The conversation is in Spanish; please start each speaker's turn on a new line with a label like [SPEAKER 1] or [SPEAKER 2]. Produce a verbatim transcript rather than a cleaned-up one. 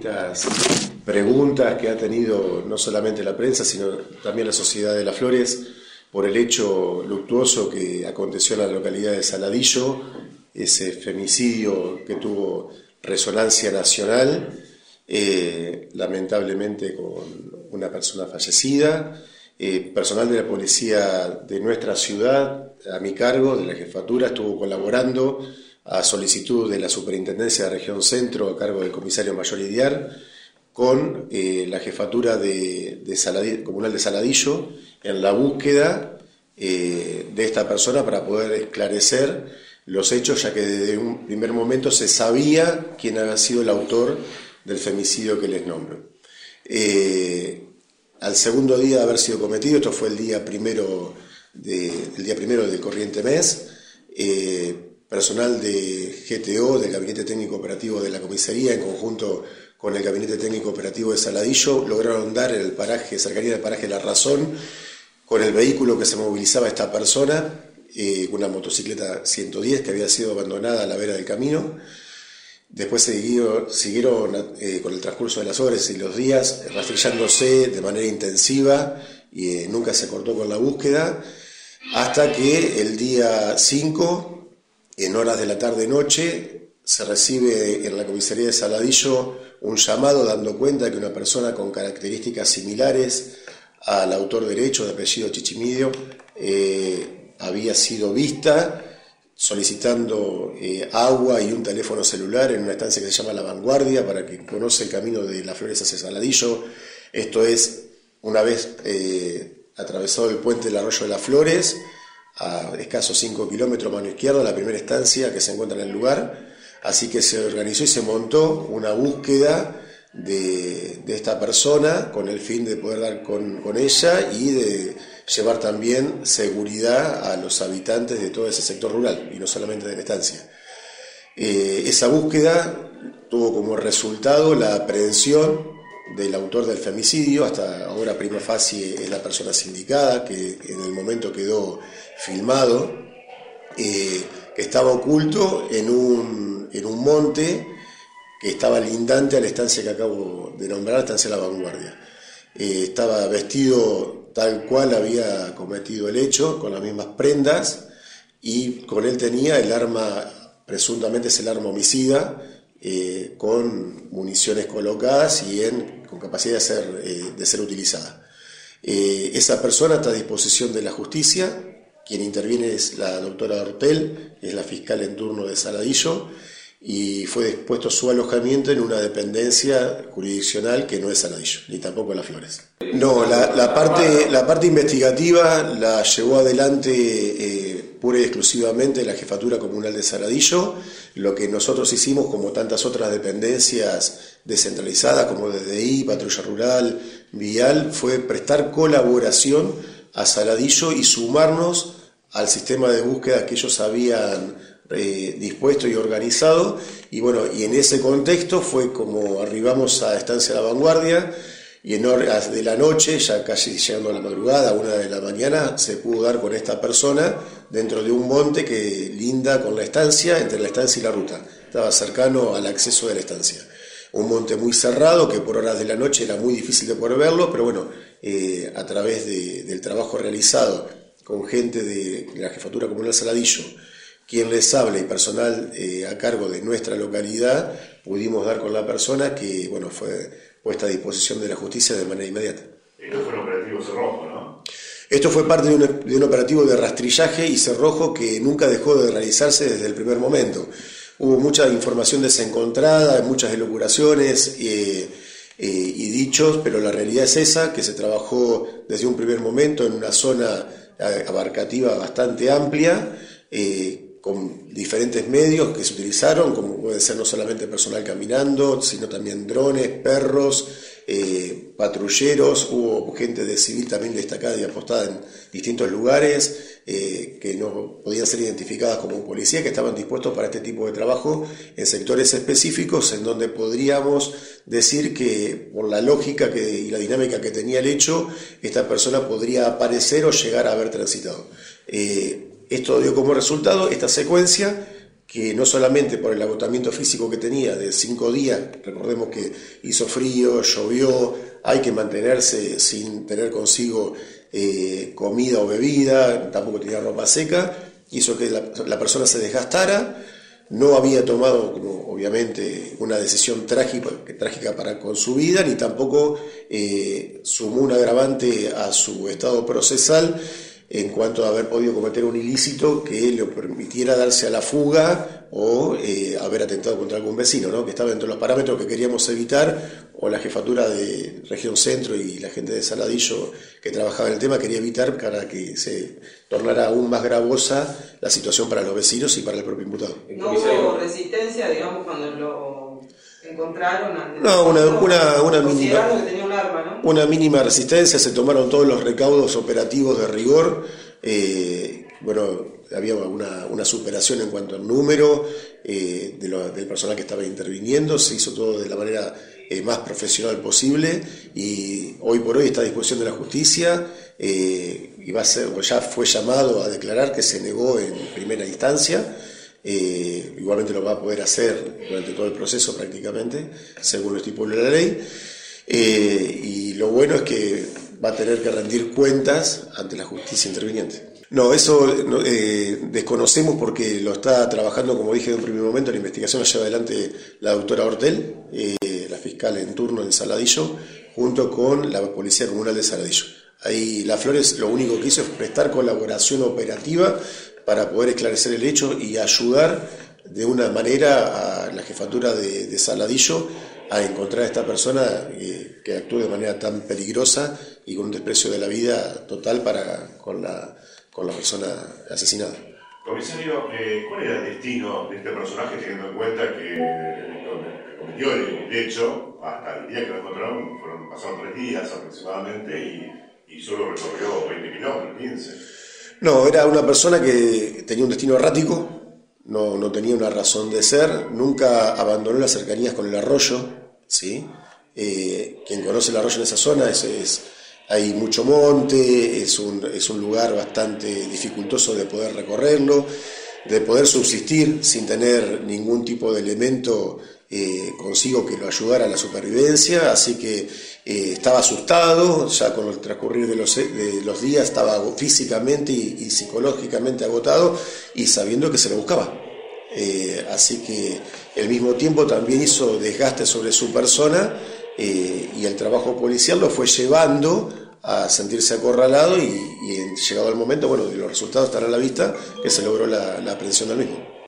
[SPEAKER 1] distintas preguntas que ha tenido no solamente la prensa, sino también la sociedad de Las Flores, por el hecho luctuoso que aconteció en la localidad de Saladillo, ese femicidio que tuvo resonancia nacional, eh, lamentablemente con una persona fallecida. Eh, personal de la policía de nuestra ciudad, a mi cargo, de la jefatura, estuvo colaborando a solicitud de la Superintendencia de Región Centro, a cargo del comisario mayor Idiar, con eh, la jefatura de, de Saladillo, comunal de Saladillo, en la búsqueda eh, de esta persona para poder esclarecer los hechos, ya que desde un primer momento se sabía quién había sido el autor del femicidio que les nombro. Eh, al segundo día de haber sido cometido, esto fue el día primero, de, el día primero del corriente mes, eh, personal de G T O, del Gabinete Técnico Operativo de la Comisaría, en conjunto con el Gabinete Técnico Operativo de Saladillo, lograron dar en el paraje, cercanía del paraje La Razón, con el vehículo que se movilizaba esta persona, eh, una motocicleta ciento diez que había sido abandonada a la vera del camino. Después siguieron, siguieron eh, con el transcurso de las horas y los días rastrillándose de manera intensiva y eh, nunca se cortó con la búsqueda, hasta que el día cinco, en horas de la tarde-noche, se recibe en la comisaría de Saladillo un llamado dando cuenta de que una persona con características similares al autor derecho de apellido Chichimidio eh, había sido vista solicitando eh, agua y un teléfono celular en una estancia que se llama La Vanguardia, para que conoce el camino de Las Flores hacia Saladillo. Esto es, una vez eh, atravesado el puente del Arroyo de Las Flores, a escasos cinco kilómetros mano izquierda, la primera estancia que se encuentra en el lugar. Así que se organizó y se montó una búsqueda de, de esta persona con el fin de poder dar con, con ella y de llevar también seguridad a los habitantes de todo ese sector rural y no solamente de la estancia. Eh, esa búsqueda tuvo como resultado la aprehensión del autor del femicidio. Hasta ahora prima facie es la persona sindicada, que en el momento quedó filmado, eh, que estaba oculto en un, en un monte que estaba lindante a la estancia que acabo de nombrar, la estancia de La Vanguardia. Eh, estaba vestido tal cual había cometido el hecho, con las mismas prendas, y con él tenía el arma, presuntamente es el arma homicida, eh, con municiones colocadas y en, con capacidad de ser, eh, de ser utilizada. Eh, esa persona está a disposición de la justicia. Quien interviene es la doctora Hortel, es la fiscal en turno de Saladillo, y fue dispuesto su alojamiento en una dependencia jurisdiccional que no es Saladillo, ni tampoco Las Flores. No, la, la, parte, la parte investigativa la llevó adelante eh, pura y exclusivamente la Jefatura Comunal de Saladillo. Lo que nosotros hicimos, como tantas otras dependencias descentralizadas, como D D I, Patrulla Rural, Vial, fue prestar colaboración a Saladillo y sumarnos al sistema de búsqueda que ellos habían Eh, dispuesto y organizado, y bueno, y en ese contexto fue como arribamos a Estancia La Vanguardia, y en horas de la noche, ya casi llegando a la madrugada, a una de la mañana, se pudo dar con esta persona dentro de un monte que linda con la estancia, entre la estancia y la ruta, estaba cercano al acceso de la estancia. Un monte muy cerrado que por horas de la noche era muy difícil de poder verlo, pero bueno, eh, a través de, del trabajo realizado con gente de la Jefatura Comunal Saladillo, quien les habla y personal eh, a cargo de nuestra localidad, pudimos dar con la persona que, bueno, fue puesta a disposición de la justicia de manera inmediata.
[SPEAKER 2] Esto fue un operativo cerrojo, ¿no?
[SPEAKER 1] Esto fue parte de un, de un operativo de rastrillaje y cerrojo que nunca dejó de realizarse desde el primer momento. Hubo mucha información desencontrada, muchas elucubraciones eh, eh, y dichos, pero la realidad es esa, que se trabajó desde un primer momento en una zona abarcativa bastante amplia, eh, con diferentes medios que se utilizaron, como puede ser no solamente personal caminando, sino también drones, perros, eh, patrulleros. Hubo gente de civil también destacada y apostada en distintos lugares, eh, que no podían ser identificadas como policía, que estaban dispuestos para este tipo de trabajo en sectores específicos, en donde podríamos decir que, por la lógica que, y la dinámica que tenía el hecho, esta persona podría aparecer o llegar a haber transitado. Eh, Esto dio como resultado esta secuencia que no solamente por el agotamiento físico que tenía de cinco días, recordemos que hizo frío, llovió, hay que mantenerse sin tener consigo eh, comida o bebida, tampoco tenía ropa seca, hizo que la, la persona se desgastara, no había tomado, como, obviamente, una decisión trágica, trágica para con su vida, ni tampoco eh, sumó un agravante a su estado procesal, en cuanto a haber podido cometer un ilícito que le permitiera darse a la fuga o eh, haber atentado contra algún vecino, ¿no? Que estaba dentro de los parámetros que queríamos evitar, o la jefatura de Región Centro y la gente de Saladillo que trabajaba en el tema quería evitar para que se tornara aún más gravosa la situación para los vecinos y para el propio imputado.
[SPEAKER 3] ¿No hubo resistencia, digamos, cuando lo encontraron?
[SPEAKER 1] No, una, una, una mínima,
[SPEAKER 3] que tenía un arma, ¿no?
[SPEAKER 1] Una mínima resistencia, se tomaron todos los recaudos operativos de rigor, eh, bueno, había una, una superación en cuanto al número eh, de lo, del personal que estaba interviniendo, se hizo todo de la manera eh, más profesional posible y hoy por hoy está a disposición de la justicia eh, y va a ser, ya fue llamado a declarar que se negó en primera instancia. Eh, igualmente lo va a poder hacer durante todo el proceso prácticamente, según lo estipula la ley, eh, y lo bueno es que va a tener que rendir cuentas ante la justicia interviniente. No, eso no, eh, desconocemos porque lo está trabajando, como dije en un primer momento, la investigación la lleva adelante la doctora Hortel, eh, la fiscal en turno en Saladillo, junto con la Policía Comunal de Saladillo. Ahí La Flores lo único que hizo es prestar colaboración operativa para poder esclarecer el hecho y ayudar de una manera a la jefatura de, de Saladillo a encontrar a esta persona eh, que actúe de manera tan peligrosa y con un desprecio de la vida total para con la, con la persona asesinada.
[SPEAKER 2] Comisario, eh, ¿cuál era el destino de este personaje teniendo en cuenta que eh, cometió el hecho hasta el día que lo encontraron? Fueron, pasaron tres días aproximadamente y, y solo recorrió veinte kilómetros, quince.
[SPEAKER 1] No, era una persona que tenía un destino errático, no, no tenía una razón de ser, nunca abandonó las cercanías con el arroyo, ¿sí? Eh, quien conoce el arroyo en esa zona, es, es, hay mucho monte, es un, es un lugar bastante dificultoso de poder recorrerlo, de poder subsistir sin tener ningún tipo de elemento eh, consigo que lo ayudara a la supervivencia, así que eh, estaba asustado, ya con el transcurrir de los, de los días estaba físicamente y, y psicológicamente agotado y sabiendo que se lo buscaba. Eh, así que al mismo tiempo también hizo desgaste sobre su persona eh, y el trabajo policial lo fue llevando a sentirse acorralado y, y llegado el momento, bueno, de los resultados están a la vista, que se logró la, la aprehensión del mismo.